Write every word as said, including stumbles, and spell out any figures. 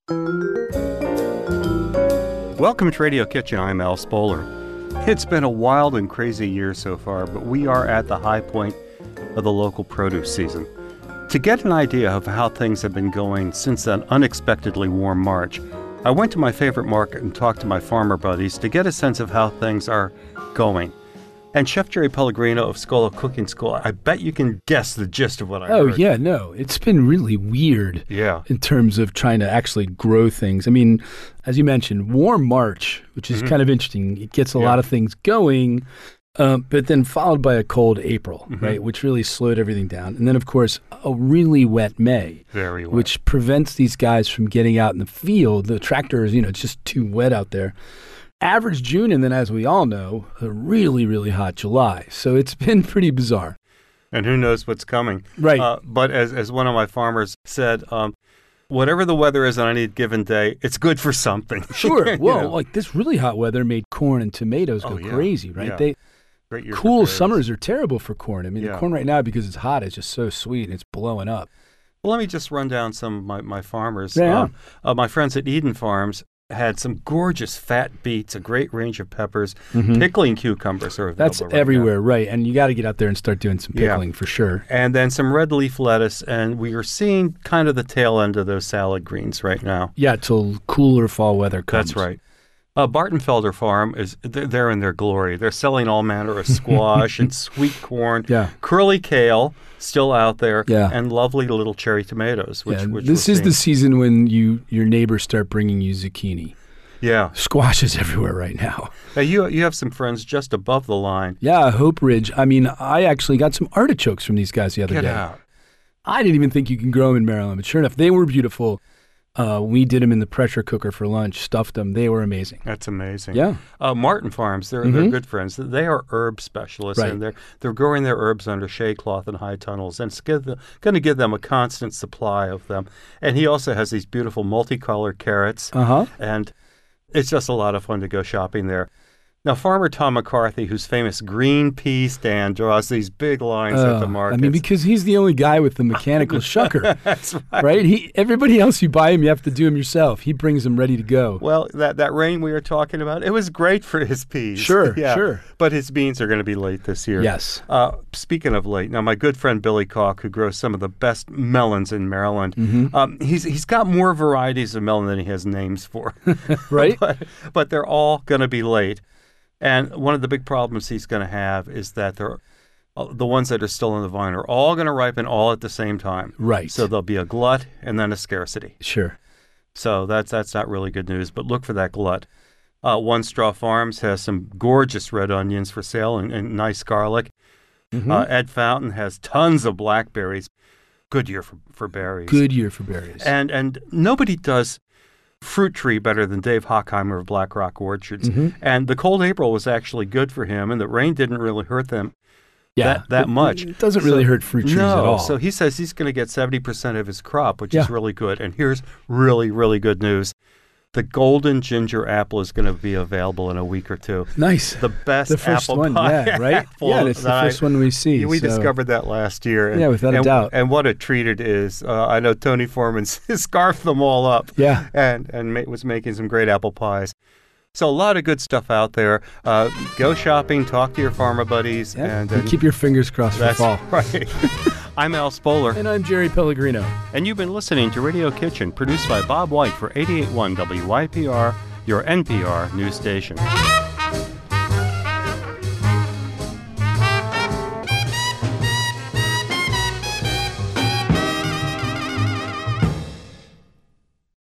Welcome to Radio Kitchen. I'm Al Spoler. It's been a wild and crazy year so far, but we are at the high point of the local produce season. To get an idea of how things have been going since that unexpectedly warm March, I went to my favorite market and talked to my farmer buddies to get a sense of how things are going. And Chef Jerry Pellegrino of Scola Cooking School, I bet you can guess the gist of what I oh, heard. Oh, yeah, no. It's been really weird yeah. in terms of trying to actually grow things. I mean, as you mentioned, warm March, which is mm-hmm. kind of interesting. It gets a yeah. lot of things going, um, but then followed by a cold April, mm-hmm. right, which really slowed everything down. And then, of course, a really wet May, Very wet. which prevents these guys from getting out in the field. The tractors, you know, it's just too wet out there. Average June, and then, as we all know, a really, really hot July. So it's been pretty bizarre. And who knows what's coming. Right. Uh, but as as one of my farmers said, um, whatever the weather is on any given day, it's good for something. Sure. Well, know? like this really hot weather made corn and tomatoes go oh, yeah. crazy, right? Yeah. They Great year Cool for summers are terrible for corn. I mean, yeah. the corn right now, because it's hot, is just so sweet and it's blowing up. Well, let me just run down some of my, my farmers. Yeah. Um, uh, my friends at Eden Farms had some gorgeous fat beets, a great range of peppers, mm-hmm. pickling cucumbers are available That's right everywhere, now. right. And you got to get out there and start doing some pickling yeah. for sure. And then some red leaf lettuce, and we are seeing kind of the tail end of those salad greens right now. Yeah, till cooler fall weather comes. That's right. Uh, Bartenfelder Farm, is they're, they're in their glory. They're selling all manner of squash and sweet corn, yeah. curly kale, still out there, yeah. and lovely little cherry tomatoes. Which, yeah, which this is seeing. the season when you your neighbors start bringing you zucchini. Yeah. Squash is everywhere right now. Now, you you have some friends just above the line. Yeah, Hope Ridge. I mean, I actually got some artichokes from these guys the other Get day. out. I didn't even think you can grow them in Maryland, but sure enough, they were beautiful. Uh, we did them in the pressure cooker for lunch, stuffed them. They were amazing. That's amazing. Yeah. Uh, Martin Farms, they're, mm-hmm. they're good friends. They are herb specialists, right. and they're they're growing their herbs under shade cloth and high tunnels, and it's going to give them a constant supply of them. And he also has these beautiful multicolored carrots, uh-huh. and it's just a lot of fun to go shopping there. Now, Farmer Tom McCarthy, whose famous green pea stand draws these big lines uh, at the market. I mean, because he's the only guy with the mechanical shucker. That's right. Right? He, everybody else, you buy him, you have to do them yourself. He brings them ready to go. Well, that, that rain we were talking about, it was great for his peas. Sure, yeah. sure. But his beans are going to be late this year. Yes. Uh, speaking of late, now my good friend Billy Koch, who grows some of the best melons in Maryland, mm-hmm. um, he's he's got more varieties of melon than he has names for. Right? but, but they're all going to be late. And one of the big problems he's going to have is that they're, uh, the ones that are still in the vine are all going to ripen all at the same time. Right. So there'll be a glut and then a scarcity. Sure. So that's that's not really good news, but look for that glut. Uh, One Straw Farms has some gorgeous red onions for sale and, and nice garlic. Mm-hmm. Uh, Ed Fountain has tons of blackberries. Good year for, for berries. Good year for berries. And and nobody does fruit tree better than Dave Hockheimer of Black Rock Orchards. Mm-hmm. And the cold April was actually good for him, and the rain didn't really hurt them yeah, that, that it, much. It doesn't really so, hurt fruit trees no, at all. So he says he's going to get seventy percent of his crop, which yeah. is really good. And here's really, really good news. The golden ginger apple is going to be available in a week or two. Nice. The best the first apple one, pie yeah, right? apple Yeah, it's the first I, one we see. We so. discovered that last year. And, yeah, without and, a doubt. And what a treat it is. Uh, I know Tony Foreman scarfed them all up. Yeah. And, and ma- was making some great apple pies. So a lot of good stuff out there. Uh, go shopping, talk to your farmer buddies. Yeah. And, and and keep your fingers crossed for fall. Right. I'm Al Spoler. And I'm Jerry Pellegrino. And you've been listening to Radio Kitchen, produced by Bob White for eighty-eight point one W Y P R, your N P R news station.